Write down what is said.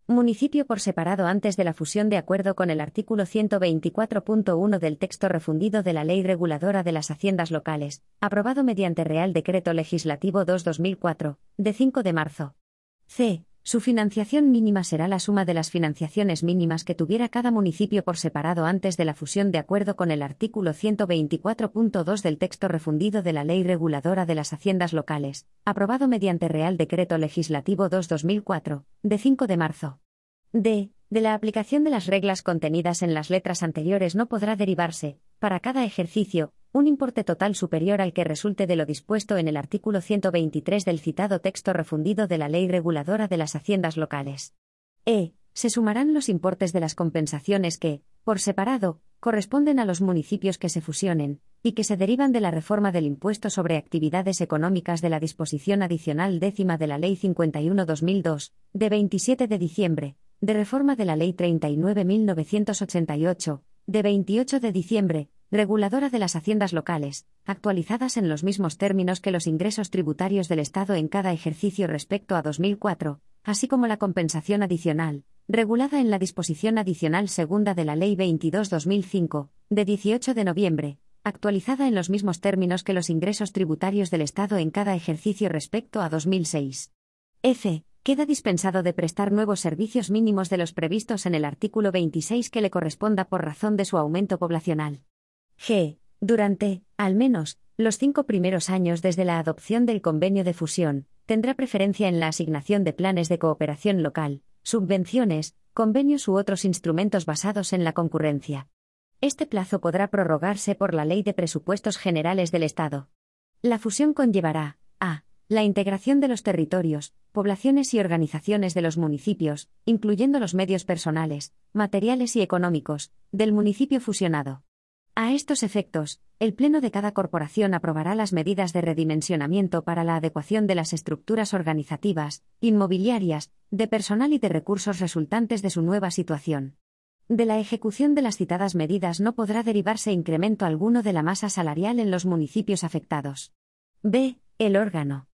Municipio por separado antes de la fusión de acuerdo con el artículo 124.1 del texto refundido de la Ley Reguladora de las Haciendas Locales, aprobado mediante Real Decreto Legislativo 2/2004, de 5 de marzo. C. Su financiación mínima será la suma de las financiaciones mínimas que tuviera cada municipio por separado antes de la fusión de acuerdo con el artículo 124.2 del texto refundido de la Ley Reguladora de las Haciendas Locales, aprobado mediante Real Decreto Legislativo 2/2004, de 5 de marzo. D. De la aplicación de las reglas contenidas en las letras anteriores no podrá derivarse, para cada ejercicio, un importe total superior al que resulte de lo dispuesto en el artículo 123 del citado texto refundido de la Ley Reguladora de las Haciendas Locales. E. Se sumarán los importes de las compensaciones que, por separado, corresponden a los municipios que se fusionen, y que se derivan de la reforma del impuesto sobre actividades económicas de la disposición adicional 10ª de la Ley 51/2002, de 27 de diciembre, de reforma de la Ley 39.988, de 28 de diciembre, reguladora de las haciendas locales, actualizadas en los mismos términos que los ingresos tributarios del Estado en cada ejercicio respecto a 2004, así como la compensación adicional, regulada en la disposición adicional segunda de la Ley 22/2005, de 18 de noviembre, actualizada en los mismos términos que los ingresos tributarios del Estado en cada ejercicio respecto a 2006. F. Queda dispensado de prestar nuevos servicios mínimos de los previstos en el artículo 26 que le corresponda por razón de su aumento poblacional. G. Durante, al menos, los 5 primeros años desde la adopción del convenio de fusión, tendrá preferencia en la asignación de planes de cooperación local, subvenciones, convenios u otros instrumentos basados en la concurrencia. Este plazo podrá prorrogarse por la Ley de Presupuestos Generales del Estado. La fusión conllevará a. La integración de los territorios, poblaciones y organizaciones de los municipios, incluyendo los medios personales, materiales y económicos, del municipio fusionado. A estos efectos, el Pleno de cada corporación aprobará las medidas de redimensionamiento para la adecuación de las estructuras organizativas, inmobiliarias, de personal y de recursos resultantes de su nueva situación. De la ejecución de las citadas medidas no podrá derivarse incremento alguno de la masa salarial en los municipios afectados. B. El órgano